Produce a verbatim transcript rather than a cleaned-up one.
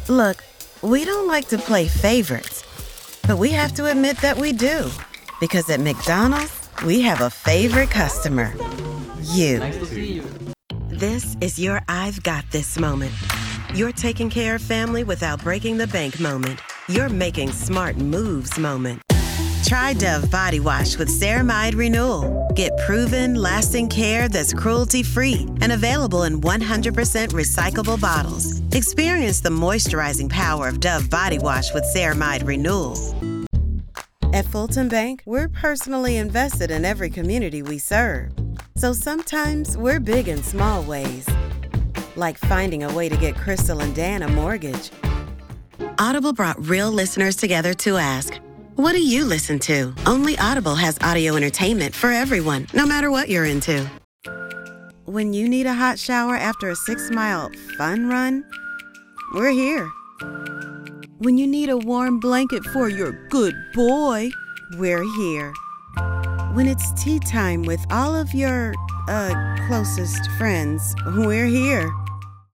Look, we don't like to play favorites, but we have to admit that we do. Because at McDonald's, we have a favorite customer. You. Nice to see you. This is your I've got this moment. You're taking care of family without breaking the bank moment. You're making smart moves moment. Try Dove Body Wash with Ceramide Renewal. Get proven, lasting care that's cruelty-free and available in one hundred percent recyclable bottles. Experience the moisturizing power of Dove Body Wash with Ceramide Renewal. At Fulton Bank, we're personally invested in every community we serve. So sometimes we're big in small ways. Like finding a way to get Crystal and Dan a mortgage. Audible brought real listeners together to ask, what do you listen to? Only Audible has audio entertainment for everyone, no matter what you're into. When you need a hot shower after a six-mile fun run, we're here. When you need a warm blanket for your good boy, we're here. When it's tea time with all of your, uh, closest friends, we're here.